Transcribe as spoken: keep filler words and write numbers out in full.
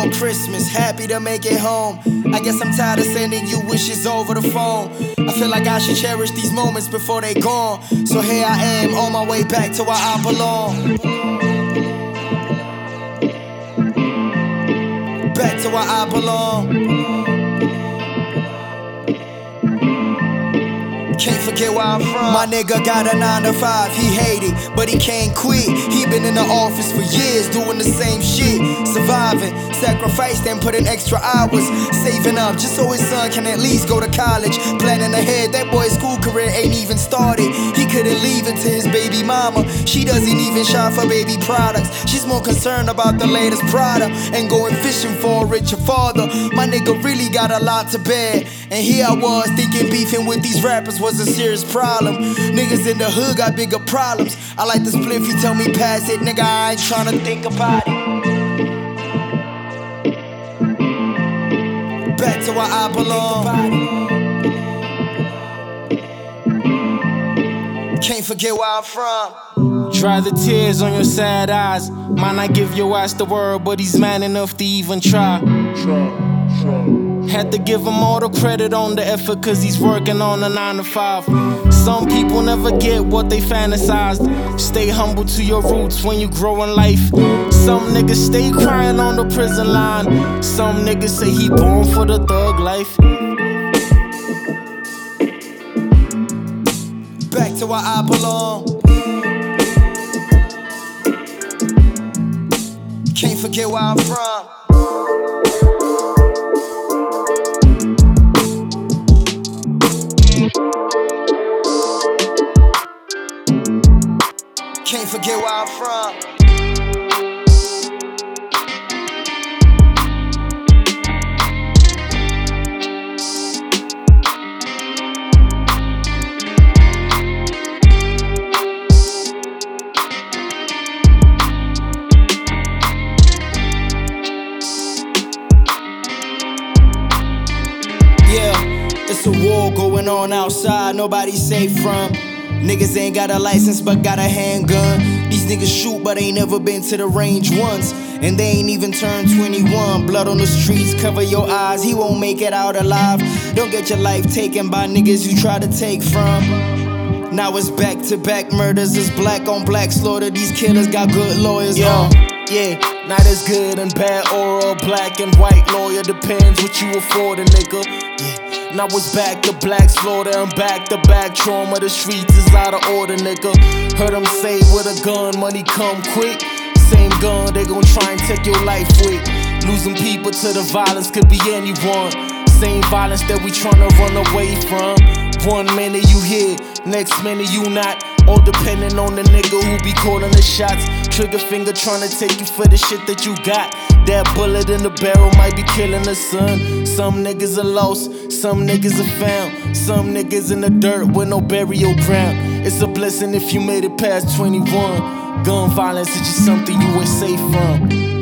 on Christmas, happy to make it home. I guess I'm tired of sending you wishes over the phone. I feel like I should cherish these moments before they gone. So here I am, on my way back to where I belong. Back to where I belong. Can't forget where I'm from. My nigga got a nine to five, he hate it, but he can't quit. He been in the office for years, doing the same shit. Surviving, sacrificed and put in extra hours. Saving up just so his son can at least go to college. Planning ahead, that boy's school career ain't even started. He couldn't leave it to his baby mama. She doesn't even shop for baby products. She's more concerned about the latest product and going fishing for a richer father. My nigga really got a lot to bear, and here I was thinking beefing with these rappers was a serious problem. Niggas in the hood got bigger problems. I like the spliff, he tell me pass it, nigga, I ain't tryna think about it. Back to where I belong. Can't forget where I'm from. Dry the tears on your sad eyes. Might not give your ass the world, but he's man enough to even try. Try, try. Had to give him all the credit on the effort, cause he's working on a nine to five. Some people never get what they fantasized. Stay humble to your roots when you grow in life. Some niggas stay crying on the prison line. Some niggas say he born for the thug life. Back to where I belong. Can't forget where I'm from. Can't forget where I'm from. Yeah, it's a war going on outside, nobody's safe from. Niggas ain't got a license but got a handgun. These niggas shoot but ain't never been to the range once, and they ain't even turned twenty-one. Blood on the streets, cover your eyes, he won't make it out alive. Don't get your life taken by niggas you try to take from. Now it's back to back murders, it's black on black slaughter. These killers got good lawyers. Yo, yeah, not as good and bad or a black and white lawyer. Depends what you afford a nigga. Yeah. Now it's back to black slaughter and back to back trauma. The streets is out of order, nigga. Heard them say with a gun, money come quick. Same gun, they gon' try and take your life with. Losing people to the violence could be anyone. Same violence that we tryna run away from. One minute you here, next minute you not. All depending on the nigga who be calling the shots. Trigger finger tryna take you for the shit that you got. That bullet in the barrel might be killing the son. Some niggas are lost, some niggas are found. Some niggas in the dirt with no burial ground. It's a blessing if you made it past twenty-one. Gun violence is just something you ain't safe from.